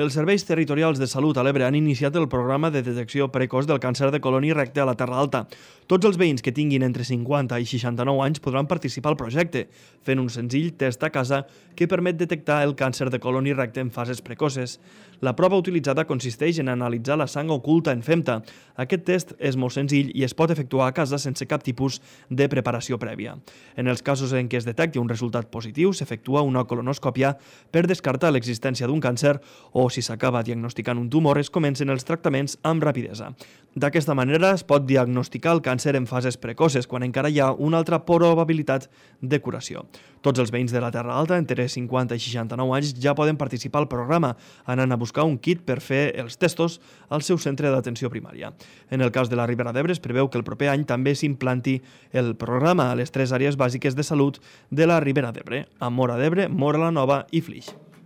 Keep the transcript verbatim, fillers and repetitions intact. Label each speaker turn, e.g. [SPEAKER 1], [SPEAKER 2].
[SPEAKER 1] Els serveis territorials de salut a l'Ebre han iniciat el programa de detecció precoç del càncer de colon i recte a la Terra Alta. Tots els veïns que tinguin entre cinquanta i seixanta-nou anys podran participar al projecte, fent un senzill test a casa que permet detectar el càncer de colon i recte en fases precoces. La prova utilitzada consisteix en analitzar la sang oculta en femta. Aquest test és molt senzill i es pot efectuar a casa sense cap tipus de preparació prèvia. En els casos en què es detecti un resultat positiu, s'efectua una colonoscòpia per descartar l'existència d'un càncer o, si s'acaba diagnosticant un tumor, es comencen els tractaments amb rapidesa. D'aquesta manera es pot diagnosticar el càncer en fases precoces, quan encara hi ha una altra probabilitat de curació. Tots els veïns de la Terra Alta, entre cinquanta i seixanta-nou anys, ja poden participar al programa, anant a buscar un kit per fer els testos al seu centre d'atenció primària. En el cas de la Ribera d'Ebre, es preveu que el proper any també s'implanti el programa a les tres àrees bàsiques de salut de la Ribera d'Ebre, a Móra d'Ebre, Móra la Nova i Flix.